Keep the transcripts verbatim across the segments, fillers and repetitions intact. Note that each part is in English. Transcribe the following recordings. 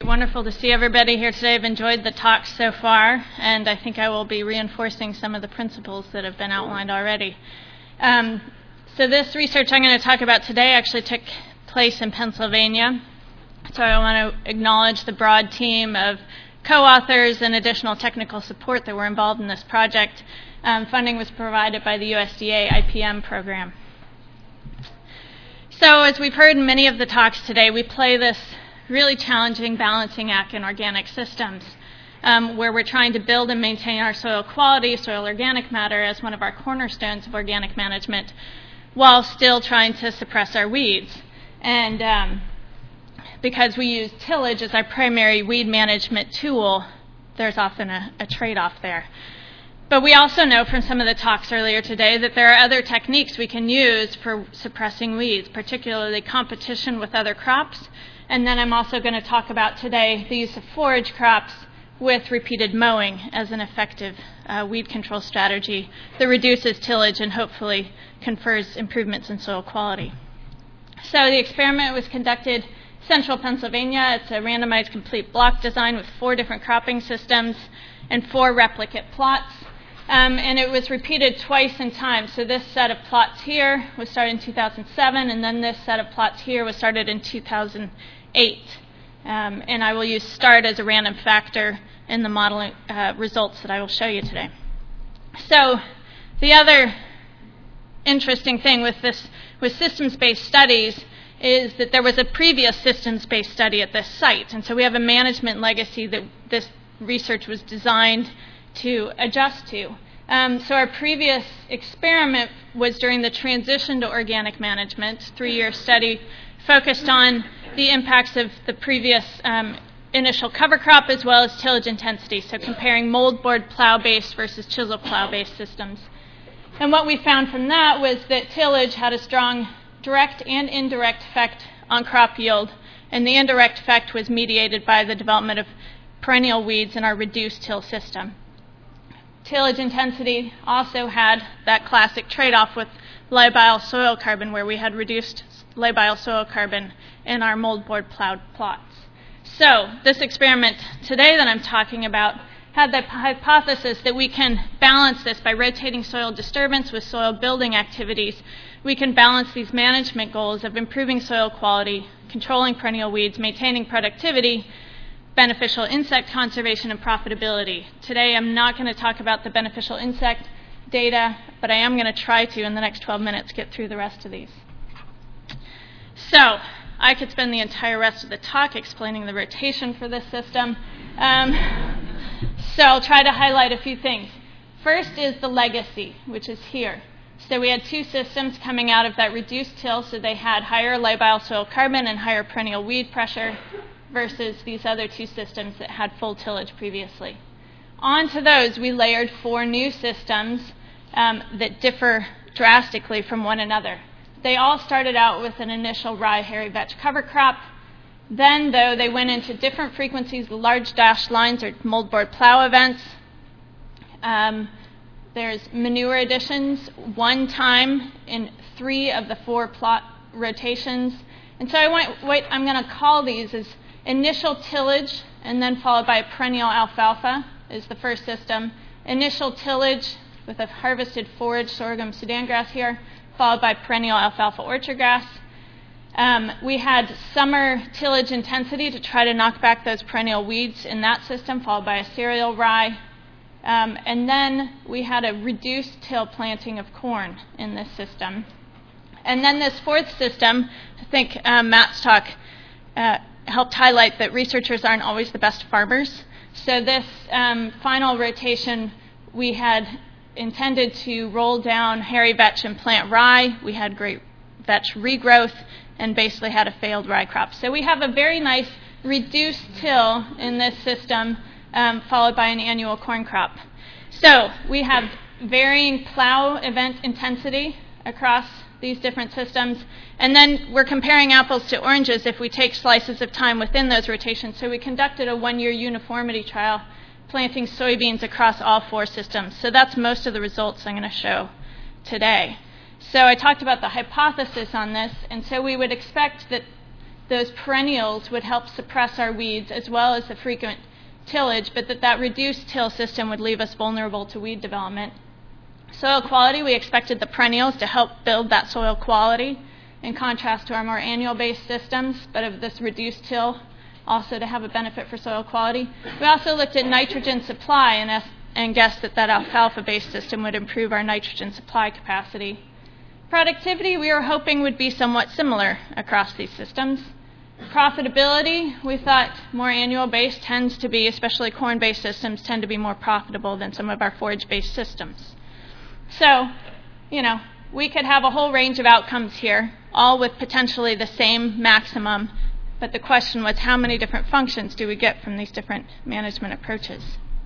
wonderful to see everybody here today. I've enjoyed the talks so far, and I think I will be reinforcing some of the principles that have been outlined already. Um, so this research I'm going to talk about today actually took place in Pennsylvania. So I want to acknowledge the broad team of co-authors and additional technical support that were involved in this project. Um, funding was provided by the U S D A I P M program. So as we've heard in many of the talks today, we play this really challenging balancing act in organic systems, um, where we're trying to build and maintain our soil quality, soil organic matter, as one of our cornerstones of organic management, while still trying to suppress our weeds. And um, because we use tillage as our primary weed management tool, there's often a, a trade-off there. But we also know from some of the talks earlier today that there are other techniques we can use for suppressing weeds, particularly competition with other crops. And then I'm also going to talk about today the use of forage crops with repeated mowing as an effective uh, weed control strategy that reduces tillage and hopefully confers improvements in soil quality. So the experiment was conducted in central Pennsylvania. It's a randomized complete block design with four different cropping systems and four replicate plots. Um, and it was repeated twice in time. So this set of plots here was started in two thousand seven, and then this set of plots here was started in two thousand eight. Um, and I will use start as a random factor in the modeling uh, results that I will show you today. So the other interesting thing with this, with systems-based studies, is that there was a previous systems-based study at this site. And so we have a management legacy that this research was designed to adjust to. Um, so our previous experiment was during the transition to organic management, three-year study focused on the impacts of the previous um, initial cover crop as well as tillage intensity, so comparing moldboard plow-based versus chisel plow-based systems. And what we found from that was that tillage had a strong direct and indirect effect on crop yield, and the indirect effect was mediated by the development of perennial weeds in our reduced till system. Tillage intensity also had that classic trade-off with labile soil carbon, where we had reduced labile soil carbon in our moldboard plowed plots. So this experiment today that I'm talking about had the hypothesis that we can balance this by rotating soil disturbance with soil building activities. We can balance these management goals of improving soil quality, controlling perennial weeds, maintaining productivity, beneficial insect conservation, and profitability. Today I'm not going to talk about the beneficial insect data, but I am going to try to, in the next twelve minutes, get through the rest of these. So I could spend the entire rest of the talk explaining the rotation for this system. Um, so I'll try to highlight a few things. First is the legacy, which is here. So we had two systems coming out of that reduced till, so they had higher labile soil carbon and higher perennial weed pressure versus these other two systems that had full tillage previously. Onto those, we layered four new systems um, that differ drastically from one another. They all started out with an initial rye hairy vetch cover crop. Then, though, they went into different frequencies. The large dashed lines are moldboard plow events. Um, there's manure additions one time in three of the four plot rotations. And so I want, wait, I'm going to call these as initial tillage, and then followed by perennial alfalfa is the first system. Initial tillage with a harvested forage sorghum Sudan grass here, followed by perennial alfalfa orchard grass. Um, we had summer tillage intensity to try to knock back those perennial weeds in that system, followed by a cereal rye. Um, and then we had a reduced till planting of corn in this system. And then this fourth system, I think um, Matt's talk uh, helped highlight that researchers aren't always the best farmers. So this um, final rotation, we had intended to roll down hairy vetch and plant rye. We had great vetch regrowth and basically had a failed rye crop. So we have a very nice reduced till in this system, um, followed by an annual corn crop. So we have varying plow event intensity across these different systems, and then we're comparing apples to oranges if we take slices of time within those rotations. So we conducted a one-year uniformity trial planting soybeans across all four systems. So that's most of the results I'm going to show today. So I talked about the hypothesis on this, and so we would expect that those perennials would help suppress our weeds as well as the frequent tillage, but that that reduced till system would leave us vulnerable to weed development. Soil quality, we expected the perennials to help build that soil quality in contrast to our more annual-based systems, but of this reduced till also to have a benefit for soil quality. We also looked at nitrogen supply and, es- and guessed that that alfalfa-based system would improve our nitrogen supply capacity. Productivity, we were hoping would be somewhat similar across these systems. Profitability, we thought more annual-based tends to be, especially corn-based systems, tend to be more profitable than some of our forage-based systems. So, you know, we could have a whole range of outcomes here, all with potentially the same maximum, but the question was how many different functions do we get from these different management approaches?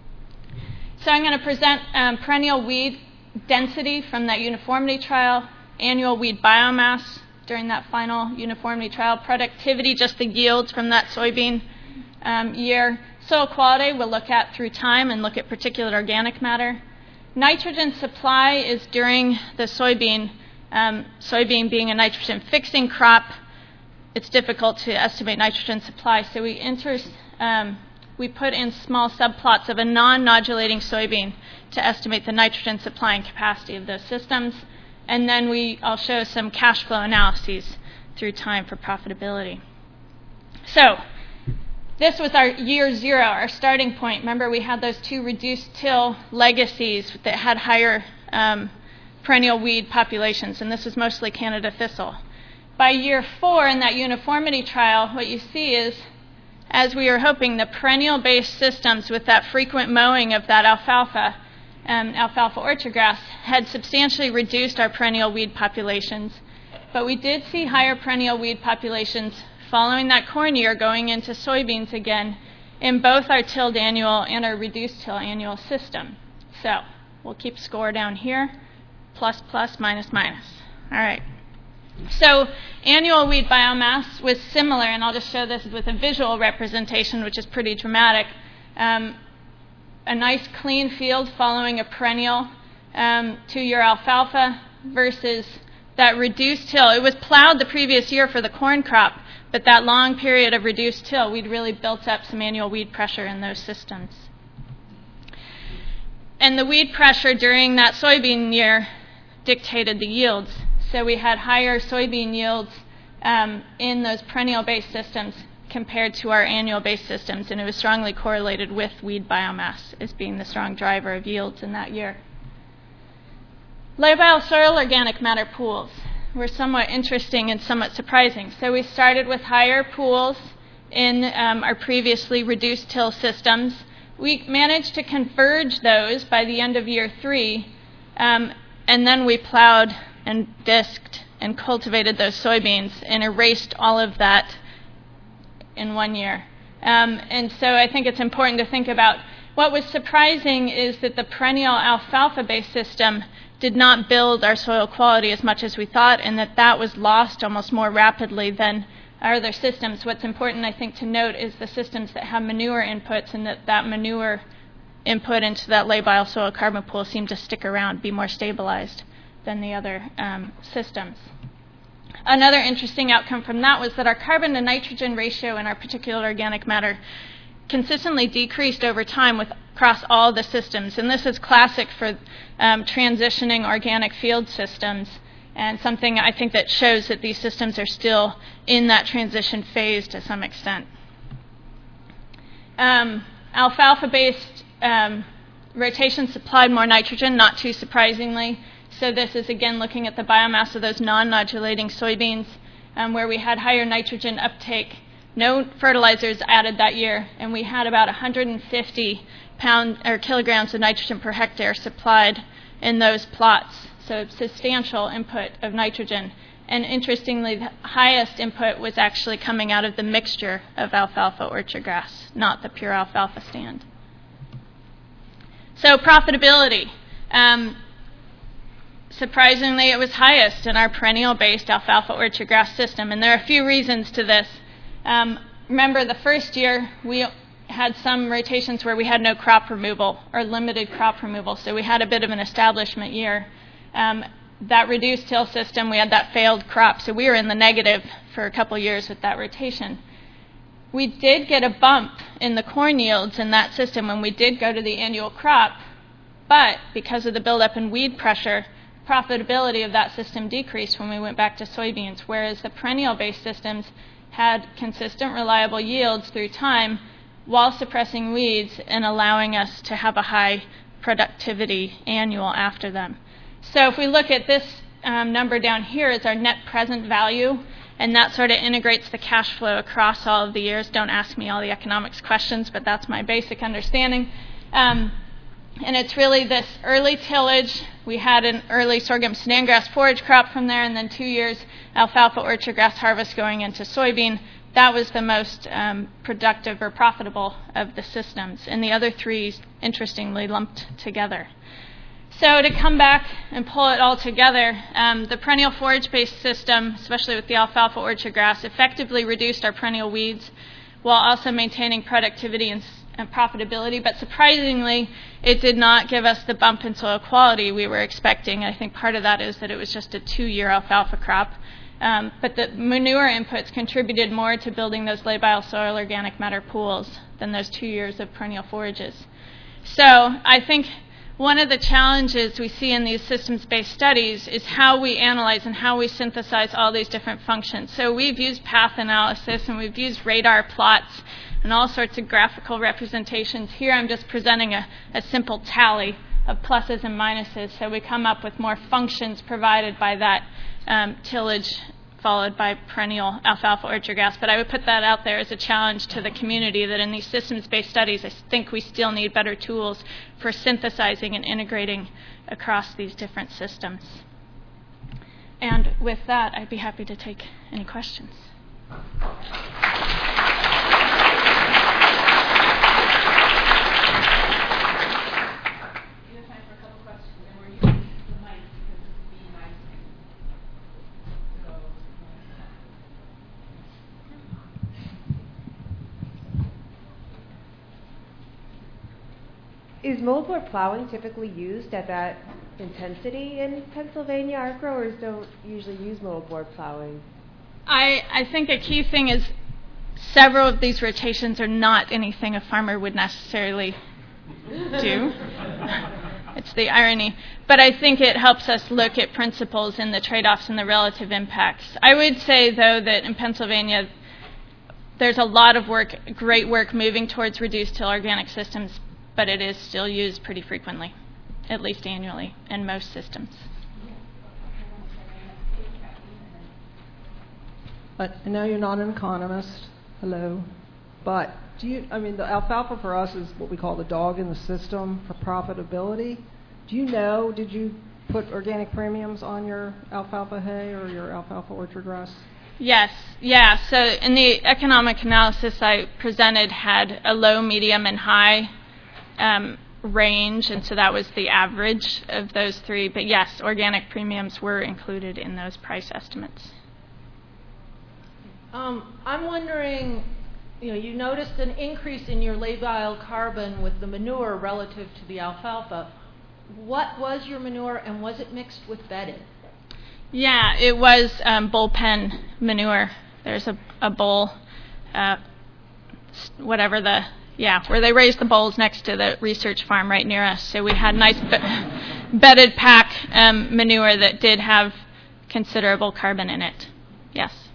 So I'm going to present um, perennial weed density from that uniformity trial, annual weed biomass during that final uniformity trial, productivity, just the yields from that soybean um, year. Soil quality we'll look at through time and look at particulate organic matter. Nitrogen supply is during the soybean, um, soybean being a nitrogen fixing crop. It's difficult to estimate nitrogen supply, so we enter, um, we put in small subplots of a non-nodulating soybean to estimate the nitrogen supply and capacity of those systems. And then we, I'll show some cash flow analyses through time for profitability. So this was our year zero, our starting point. Remember, we had those two reduced till legacies that had higher um, perennial weed populations, and this was mostly Canada thistle. By year four in that uniformity trial, what you see is, as we were hoping, the perennial-based systems with that frequent mowing of that alfalfa, Um, alfalfa orchard grass, had substantially reduced our perennial weed populations. But we did see higher perennial weed populations following that corn year going into soybeans again in both our tilled annual and our reduced till annual system. So we'll keep score down here, plus, plus, minus, minus. All right. So annual weed biomass was similar, and I'll just show this with a visual representation, which is pretty dramatic. Um, a nice clean field following a perennial um, two-year alfalfa versus that reduced till. It was plowed the previous year for the corn crop, but that long period of reduced till, we'd really built up some annual weed pressure in those systems. And the weed pressure during that soybean year dictated the yields. So we had higher soybean yields um, in those perennial-based systems compared to our annual-based systems, and it was strongly correlated with weed biomass as being the strong driver of yields in that year. Labile soil organic matter pools were somewhat interesting and somewhat surprising. So we started with higher pools in um, our previously reduced till systems. We managed to converge those by the end of year three, um, and then we plowed and disked and cultivated those soybeans and erased all of that in one year. Um, and so I think it's important to think about what was surprising is that the perennial alfalfa-based system did not build our soil quality as much as we thought, and that that was lost almost more rapidly than our other systems. What's important, I think, to note is the systems that have manure inputs, and that that manure input into that labile soil carbon pool seemed to stick around, be more stabilized than the other um, systems. Another interesting outcome from that was that our carbon to nitrogen ratio in our particulate organic matter consistently decreased over time with, across all the systems. And this is classic for um, transitioning organic field systems, and something I think that shows that these systems are still in that transition phase to some extent. Um, alfalfa-based um, rotation supplied more nitrogen, not too surprisingly. So this is, again, looking at the biomass of those non-nodulating soybeans, um, where we had higher nitrogen uptake. No fertilizers added that year, and we had about one hundred fifty pound or kilograms of nitrogen per hectare supplied in those plots. So substantial input of nitrogen. And interestingly, the highest input was actually coming out of the mixture of alfalfa orchard grass, not the pure alfalfa stand. So profitability. Um, Surprisingly, it was highest in our perennial-based alfalfa orchard grass system, and there are a few reasons to this. Um, remember, the first year we had some rotations where we had no crop removal or limited crop removal, so we had a bit of an establishment year. Um, that reduced till system, we had that failed crop, so we were in the negative for a couple years with that rotation. We did get a bump in the corn yields in that system when we did go to the annual crop, but because of the buildup in weed pressure, profitability of that system decreased when we went back to soybeans, whereas the perennial-based systems had consistent, reliable yields through time while suppressing weeds and allowing us to have a high productivity annual after them. So if we look at this um, number down here, it's our net present value, and that sort of integrates the cash flow across all of the years. Don't ask me all the economics questions, but that's my basic understanding. Um, and it's really this early tillage. We had an early sorghum sudan grass forage crop from there, and then two years alfalfa orchard grass harvest going into soybean. That was the most um, productive or profitable of the systems, and the other three, interestingly, lumped together. So to come back and pull it all together, um, the perennial forage-based system, especially with the alfalfa orchard grass, effectively reduced our perennial weeds while also maintaining productivity and, and profitability. But surprisingly, it did not give us the bump in soil quality we were expecting. I think part of that is that it was just a two-year alfalfa crop. Um, but the manure inputs contributed more to building those labile soil organic matter pools than those two years of perennial forages. So I think one of the challenges we see in these systems-based studies is how we analyze and how we synthesize all these different functions. So we've used path analysis and we've used radar plots and all sorts of graphical representations. Here I'm just presenting a, a simple tally of pluses and minuses, so we come up with more functions provided by that um, tillage followed by perennial alfalfa orchard grass. But I would put that out there as a challenge to the community, that in these systems-based studies, I think we still need better tools for synthesizing and integrating across these different systems. And with that, I'd be happy to take any questions. Is moldboard plowing typically used at that intensity in Pennsylvania? Our growers don't usually use moldboard plowing. I, I think a key thing is several of these rotations are not anything a farmer would necessarily do. It's the irony. But I think it helps us look at principles and the trade-offs and the relative impacts. I would say, though, that in Pennsylvania, there's a lot of work, great work moving towards reduced till organic systems, but it is still used pretty frequently, at least annually, in most systems. But I know you're not an economist, hello, but do you, I mean, the alfalfa for us is what we call the dog in the system for profitability. Do you know, did you put organic premiums on your alfalfa hay or your alfalfa orchard grass? Yes, yeah, so in the economic analysis I presented had a low, medium, and high Um, range, and so that was the average of those three. But yes, organic premiums were included in those price estimates. Um, I'm wondering, you know, you noticed an increase in your labile carbon with the manure relative to the alfalfa. What was your manure, and was it mixed with bedding? Yeah, it was um, bullpen manure. There's a, a bull, uh, whatever the Yeah, where they raised the bulls next to the research farm right near us. So we had nice be- bedded pack um, manure that did have considerable carbon in it. Yes.